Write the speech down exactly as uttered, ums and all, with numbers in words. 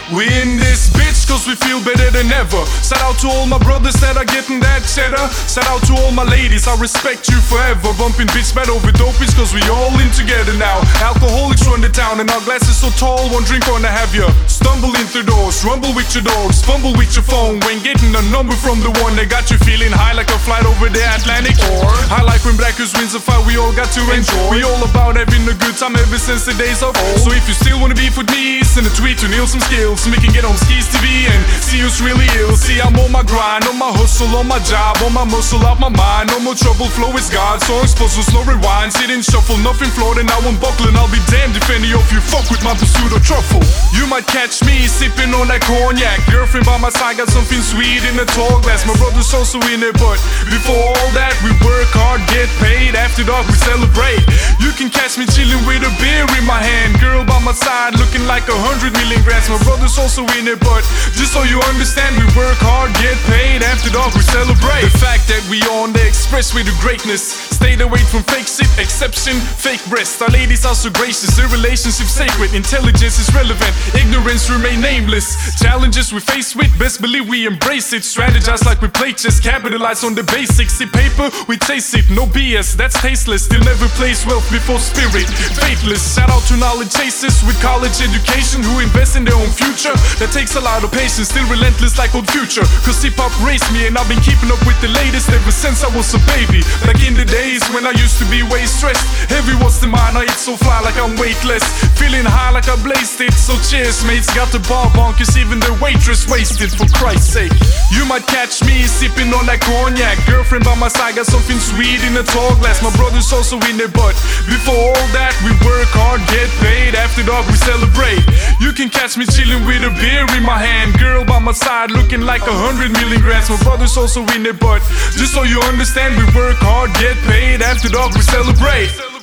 We in this bitch cause we feel better than ever. Shout out to all my brothers that are getting that cheddar. Shout out to all my ladies, I respect you forever. Bumping bitch bad over dopies cause we all in together now. Alcoholics run the town and our glasses so tall, one drink on to have you stumble into doors, rumble with your dogs, fumble with your phone when getting a number from the one that got you feeling high like a flight over the Atlantic. Or I like when Blackers wins a fight we all got to enjoy. We all about having a good time ever since the days of old. So if you still wanna beef with me, send a tweet to Neil some skills so we can get on Skis T V and see who's really ill. See, I'm on my grind, on my hustle, on my job, on my muscle, out my mind. No more trouble, flow is God. Songs puzzle, slow rewind, sit and shuffle, nothing flawed and I won't buckle. And I'll be damned if any of you fuck with my pursuit of truffle. You might catch me sipping on that cognac. Girlfriend by my side, got something sweet in a tall glass. My brother's also in it, but before all that, we work hard, get paid. After dark, we celebrate. You can catch me chilling with a beer in my hand. Girl by my side, looking like a hundred million grams. My brother's also in it, but just so you understand, we work hard, get paid. After dark, we celebrate. The fact that we on the expressway to greatness. Stayed away from fake shit, exception, fake breasts. Our ladies are so gracious, their relationship sacred. Intelligence is relevant, ignorance remain nameless. Challenges we face with, best believe we embrace it. Strategize like we play chess, capitalize on the basics. See paper, we taste it, no B S, that's tasteless. They'll never place wealth before spirit, faithless. Shout out to knowledge chasers with college education who invest in their own future. That takes a lot of patience, still relentless like old Future. Cause hip-hop raised me and I've been keeping up with the latest ever since I was a baby. Back in the days when I used to be way stressed. Heavy was the mind, I eat so fly like I'm weightless. Feeling high like I blazed it, so cheers mates. Got the bar bonkers, even the waitress wasted, for Christ's sake. You might catch me sipping on that cognac. Girlfriend by my side, got something sweet in a tall glass. My brother's also in it, but before all that, we work hard, get paid. After dark, we celebrate. You can catch me chilling with a beer in my hand. Girl by my side, looking like a hundred million grams. My brother's also in it, but just so you understand, we work hard, get paid. After dark, we celebrate.